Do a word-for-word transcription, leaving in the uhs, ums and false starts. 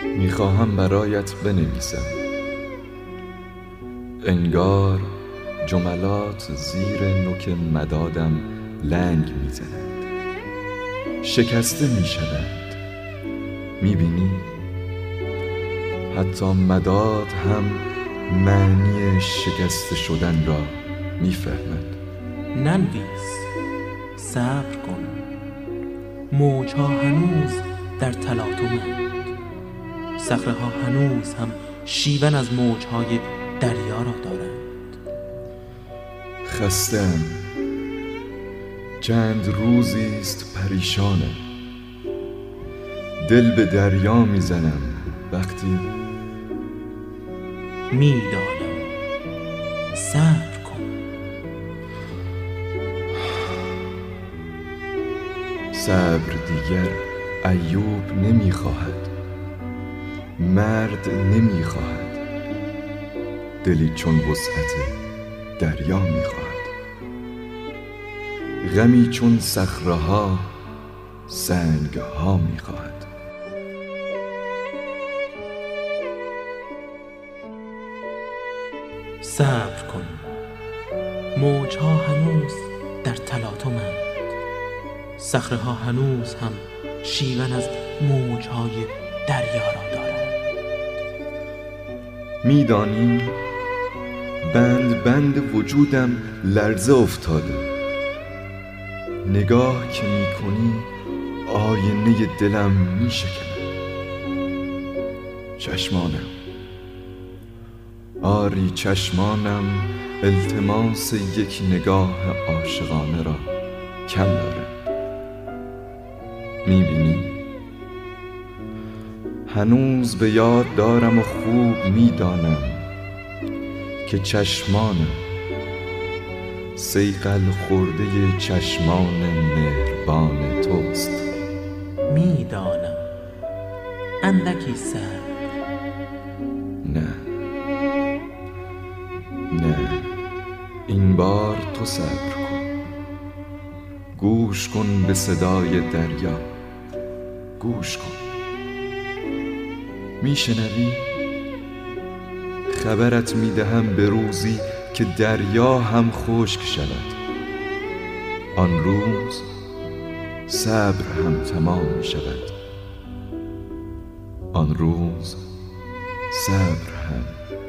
میخواهم برایت بنویسم، انگار جملات زیر نوک مدادم لنگ میزنند، شکسته میشوند. میبینی؟ حتی مداد هم معنی شکسته شدن را میفهمد. ننویس، صبر کن. موجها هنوز در تلاطمند، صخره ها هنوز هم شیون از موجهای دریا را دارند. خسته‌ام، چند روزی است پریشانم، دل به دریا میزنم وقتی میدانم، صبر کن. صبر دیگر ایوب نمیخواهد، مرد نمیخواهد، دلی چون وسعت دریا میخواهد، غمی چون صخره‌ها سنگها میخواهد. صبر کن. موجها هنوز در تلاطمند، صخره ها هنوز هم شیون از موجهای دریا را دارند. میدانی بند بند وجودم لرزه افتاده، نگاه که میکنی آینه دلم میشکند. چشمانم، آری چشمانم التماس یک نگاه عاشقانه را کم دارد. میبینی؟ هنوز به یاد دارم و خوب میدانم که چشمانم صیقل خورده چشمان مهربان توست. میدانم، اندکی صبر. نه نه، این بار تو صبر کن. گوش کن به صدای دریا، گوش کن. میشنوی؟ خبرت میدهم به روزی که دریا هم خشک شود. آن روز صبر هم تمام می شود. آن روز صبر هم